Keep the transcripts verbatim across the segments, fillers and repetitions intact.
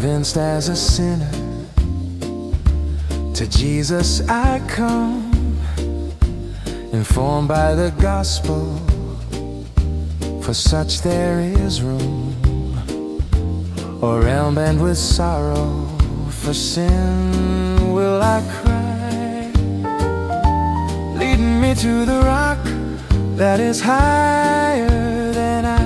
Convinced as a sinner, to Jesus I come, informed by the gospel, for such there is room. Overwhelmed with sorrow, for sin will I cry, leading me to the rock that is higher than I.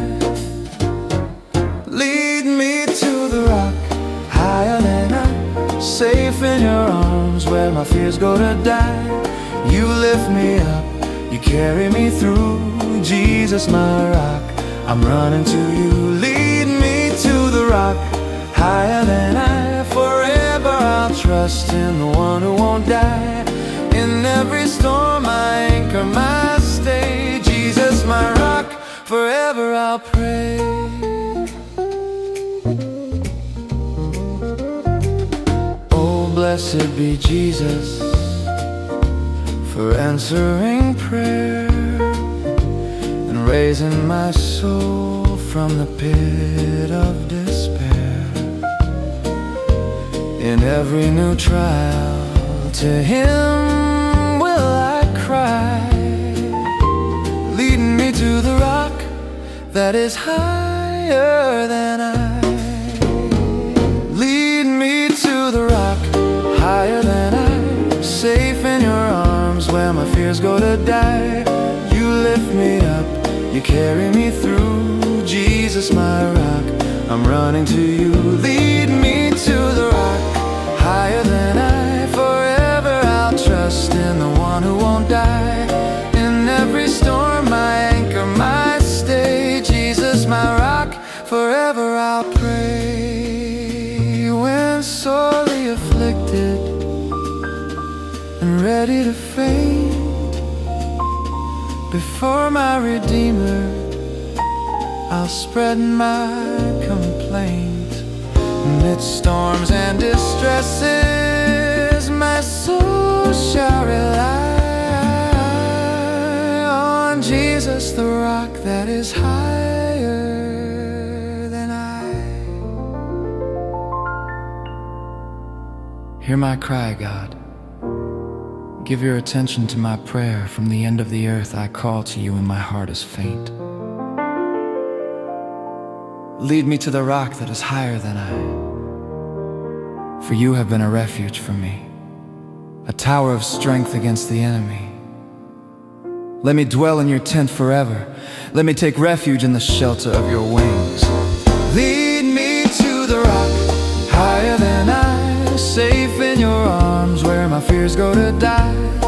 Lead me to the rock higher than I, safe in your arms where my fears go to die. You lift me up, you carry me through. Jesus, my rock, I'm running to you. Lead me to the rock higher than I. Forever I'll trust in the one who won't die. In every storm I anchor my stay. Jesus, my rock, forever I'll pray. Oh, blessed be Jesus for answering prayer and raising my soul from the pit of despair. In every new trial, to Him will I cry, leading me to the rock that is higher than I. Lead me to the rock higher than I, safe in your arms where my fears go to die. You lift me up, you carry me through. Jesus, my rock, I'm running to you. Lead me to the rock higher than I. Forever I'll trust in the one who won't die. In every storm I anchor my stay. Jesus, my rock, forever I'll pray. When sorely afflicted and ready to faint, before my Redeemer I'll spread my complaint. Amidst storms and distresses, my soul shall rely on Jesus, the rock that is higher than I. Hear my cry, God. Give your attention to my prayer. From the end of the earth I call to you, and my heart is faint. Lead me to the rock that is higher than I, for you have been a refuge for me, a tower of strength against the enemy. Let me dwell in your tent forever. Let me take refuge in the shelter of your wings. Lead me to the rock higher than I, safe in your arms where my fears go to die.